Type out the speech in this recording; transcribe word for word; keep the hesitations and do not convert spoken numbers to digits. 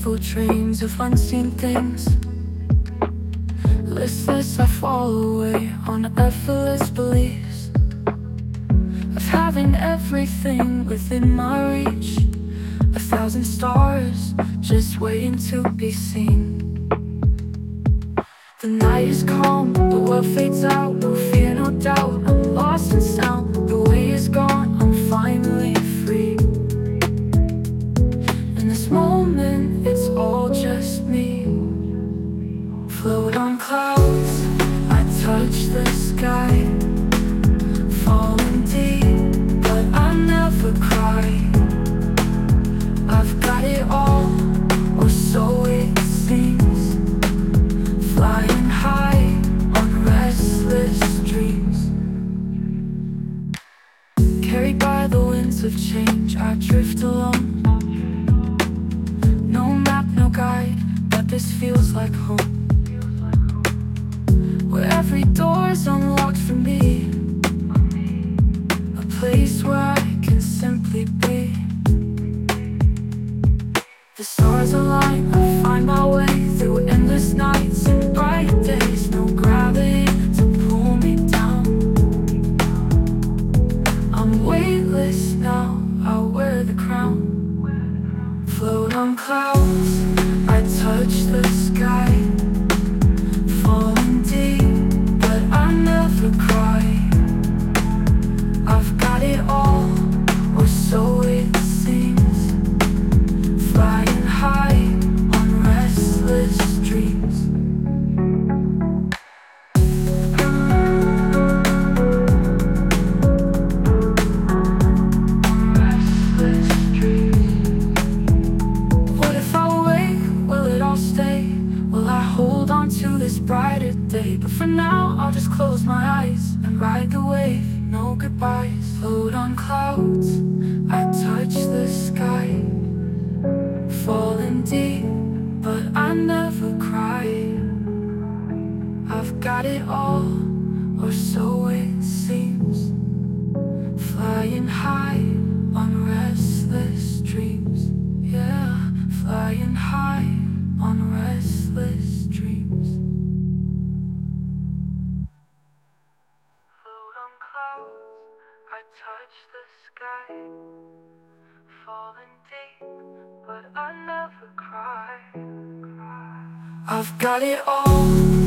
full trains of unseen things. Listless, I fall away on effortless beliefs of having everything within my reach. A thousand stars just waiting to be seen. The night is calm, the world fades out. No fear, no doubt, I'm lost in sound. The way is gone, I'm finally free. In this moment, it's all just me. Float on clouds, I touch the sky. Falling deep, but I never cry. I've got it all, or so it seems. Flying high on restless dreams. Carried by the winds of change, I drift alone. No map, no guide, but this feels like home, where every door's unlocked for me. A place where I can simply be. The stars align, I find my way through endless nights and bright days. No gravity to pull me down. I'm weightless now, I wear the crown. Float on clouds, I touch the sky. Falling deep, but I never cry. I've got it all, or so it seems. Flying high on restless dreams. Restless dreams. What if I wake? Will it all stay? Will I hold on to this brighter day? But for now, I'll just close my eyes and ride the wave. No goodbyes. Float on clouds, I touch the sky. Falling deep, but I never cry. I've got it all, or so it seems. Flying high on restless dreams. Yeah, flying high on restless dreams. Float on clouds, I touch the sky. Falling deep, but I never cry. I've got it all.